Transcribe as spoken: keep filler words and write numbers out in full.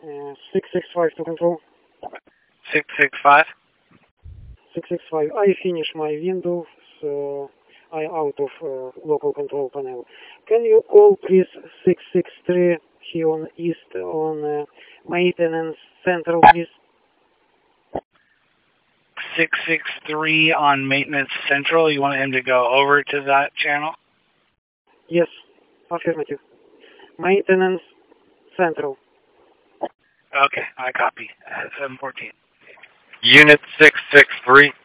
Uh, six six five to control. six six five? six six five. I finish my window, so I out of uh, local control panel. Can you call please six six three here on east on uh, maintenance central, please? six six three on maintenance central. You want him to go over to that channel? Yes, affirmative. Maintenance central. Okay, I copy. seven fourteen. Unit six six three.